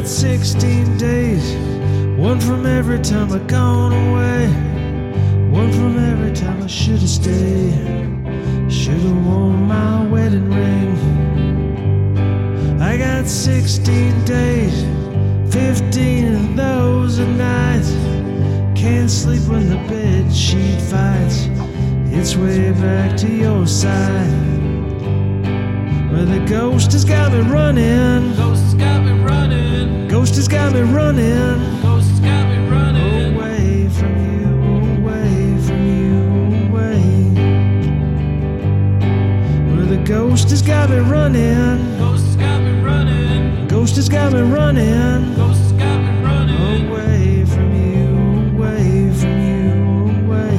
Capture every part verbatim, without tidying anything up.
got sixteen days, one from every time I gone away, one from every time I should've stayed, should've worn my wedding ring. I got sixteen days, fifteen of those a night. Can't sleep when the bed sheet fights its way back to your side. Well, the ghost has got me running. Ghost has got me running. Ghost has got me running. Ghost has got me running. Away from you, away from you, away. Well, the ghost has got me running. Ghost has got me running. Ghost has got me running. Ghost has got me running. Away from you, away from you, away.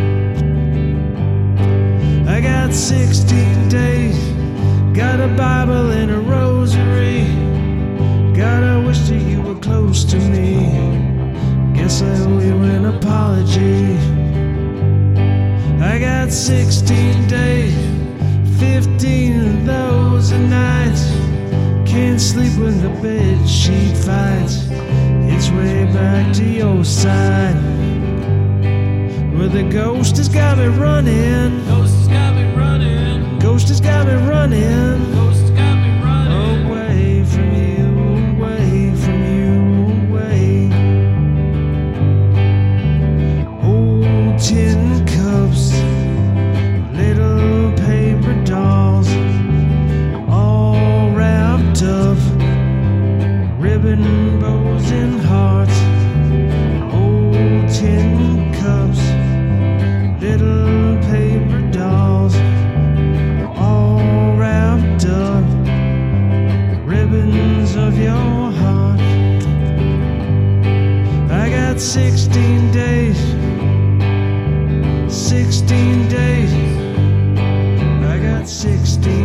I got sixteen days, got a Bible and a rosary. God, I wish that you were close to me. Guess I owe you an apology. I got sixteen days, fifteen of those a night. Can't sleep when the bed sheet fights its way back to your side. Well, the ghost has got me running. Ghost has got me running. Ghost has got me running. Ghost has got me running. Away from you, away from you, away. Old tin cups, little paper dolls, all wrapped up, ribbon bows and hearts. Old tin cups, little paper dolls, all wrapped up, ribbons of your heart. I got sixteen days, sixteen days, I got sixteen